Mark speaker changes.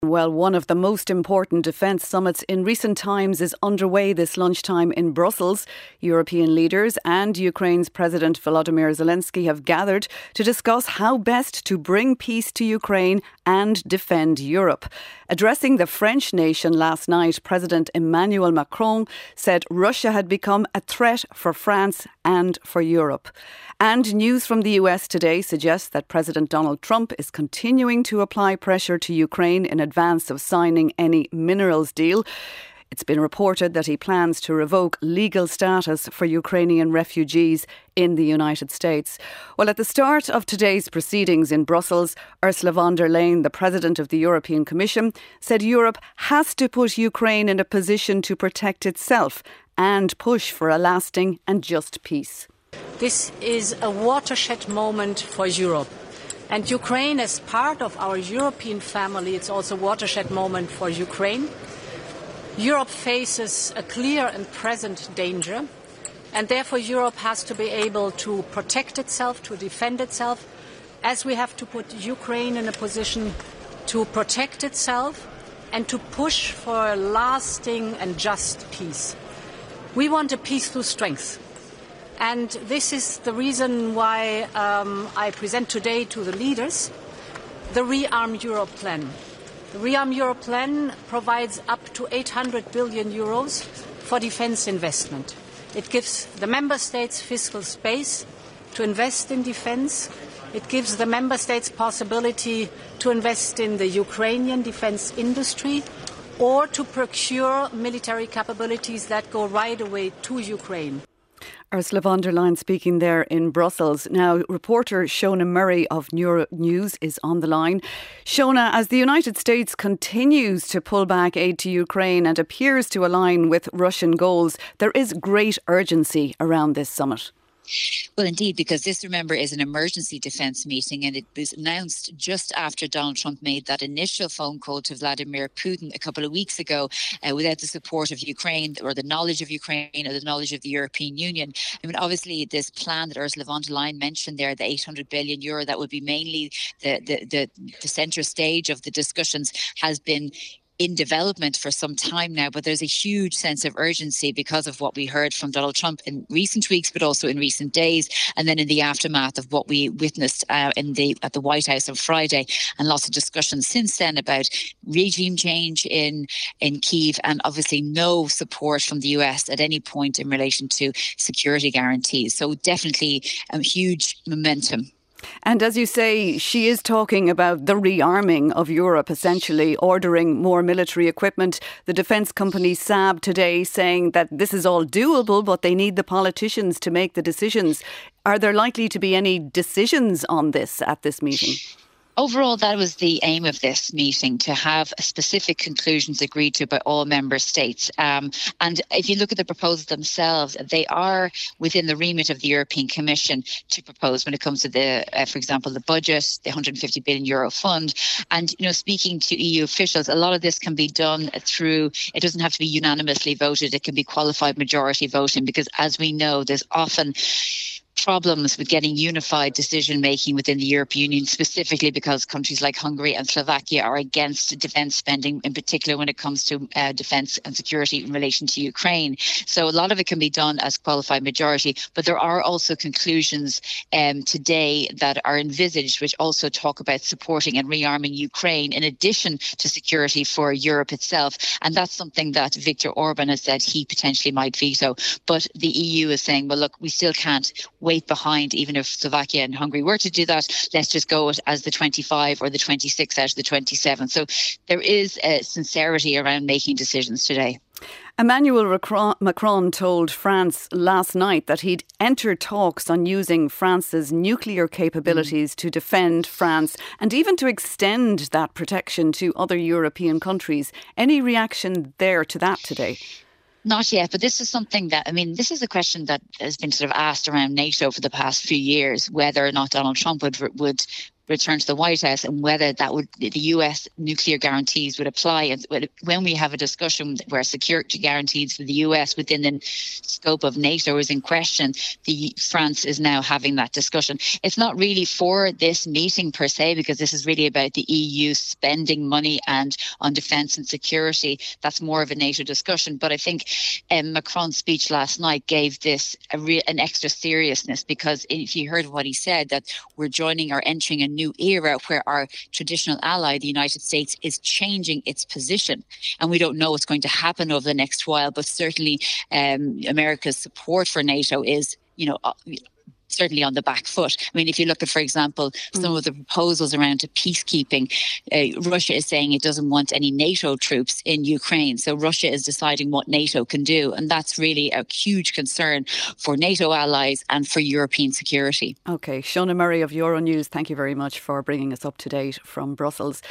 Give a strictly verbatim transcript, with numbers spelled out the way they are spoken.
Speaker 1: Well, one of the most important defence summits in recent times is underway this lunchtime in Brussels. European leaders and Ukraine's President Volodymyr Zelensky have gathered to discuss how best to bring peace to Ukraine and defend Europe. Addressing the French nation last night, President Emmanuel Macron said Russia had become a threat for France and for Europe. And news from the U S today suggests that President Donald Trump is continuing to apply pressure to Ukraine in advance of signing any minerals deal. It's been reported that he plans to revoke legal status for Ukrainian refugees in the United States. Well, at the start of today's proceedings in Brussels, Ursula von der Leyen, the President of the European Commission, said Europe has to put Ukraine in a position to protect itself and push for a lasting and just peace.
Speaker 2: This is a watershed moment for Europe. And Ukraine, as part of our European family, it's also a watershed moment for Ukraine. Europe faces a clear and present danger, and therefore Europe has to be able to protect itself, to defend itself, as we have to put Ukraine in a position to protect itself and to push for a lasting and just peace. We want a peace through strength. And this is the reason why um, I present today to the leaders the Rearm Europe plan. The Rearm Europe plan provides up to eight hundred billion euros for defence investment. It gives the member states fiscal space to invest in defence. It gives the member states possibility to invest in the Ukrainian defence industry or to procure military capabilities that go right away to Ukraine.
Speaker 1: Ursula von der Leyen speaking there in Brussels. Now, reporter Shona Murray of Neuro News is on the line. Shona, as the United States continues to pull back aid to Ukraine and appears to align with Russian goals, there is great urgency around this summit.
Speaker 3: Well, indeed, because this, remember, is an emergency defence meeting, and it was announced just after Donald Trump made that initial phone call to Vladimir Putin a couple of weeks ago uh, without the support of Ukraine or the knowledge of Ukraine or the knowledge of the European Union. I mean, obviously, this plan that Ursula von der Leyen mentioned there, the eight hundred billion euro, that would be mainly the, the, the, the centre stage of the discussions, has been in development for some time now, but there's a huge sense of urgency because of what we heard from Donald Trump in recent weeks, but also in recent days, and then in the aftermath of what we witnessed uh, in the at the White House on Friday, and lots of discussions since then about regime change in in Kyiv, and obviously no support from the U S at any point in relation to security guarantees. So definitely a huge momentum.
Speaker 1: And as you say, she is talking about the rearming of Europe, essentially ordering more military equipment. The defence company Saab today saying that this is all doable, but they need the politicians to make the decisions. Are there likely to be any decisions on this at this meeting?
Speaker 3: Overall, that was the aim of this meeting, to have specific conclusions agreed to by all member states. Um, and if you look at the proposals themselves, they are within the remit of the European Commission to propose when it comes to the, uh, for example, the budget, the one hundred fifty billion euro fund. And, you know, speaking to E U officials, a lot of this can be done through, it doesn't have to be unanimously voted. It can be qualified majority voting, because as we know, there's often problems with getting unified decision making within the European Union, specifically because countries like Hungary and Slovakia are against defence spending, in particular when it comes to uh, defence and security in relation to Ukraine. So a lot of it can be done as qualified majority, but there are also conclusions um, today that are envisaged which also talk about supporting and rearming Ukraine in addition to security for Europe itself. And that's something that Viktor Orban has said he potentially might veto. But the E U is saying, well, look, we still can't wait behind, even if Slovakia and Hungary were to do that. Let's just go as the twenty-five or the twenty-six out of the twenty-seven. So there is a sincerity around making decisions today.
Speaker 1: Emmanuel Macron told France last night that he'd enter talks on using France's nuclear capabilities mm. to defend France and even to extend that protection to other European countries. Any reaction there to that today?
Speaker 3: Not yet, but this is something that, I mean, this is a question that has been sort of asked around NATO for the past few years, whether or not Donald Trump would would return to the White House and whether that would the U S nuclear guarantees would apply. And when we have a discussion where security guarantees for the U S within the scope of NATO is in question, the France is now having that discussion. It's not really for this meeting per se, because this is really about the E U spending money and on defence and security. That's more of a NATO discussion. But I think um, Macron's speech last night gave this a re- an extra seriousness, because if you heard what he said, that we're joining or entering a new era where our traditional ally, the United States, is changing its position. And we don't know what's going to happen over the next while, but certainly um, America's support for NATO is, you know, uh, certainly on the back foot. I mean, if you look at, for example, some mm. of the proposals around to peacekeeping, uh, Russia is saying it doesn't want any NATO troops in Ukraine. So Russia is deciding what NATO can do. And that's really a huge concern for NATO allies and for European security.
Speaker 1: OK, Shona Murray of Euronews, thank you very much for bringing us up to date from Brussels.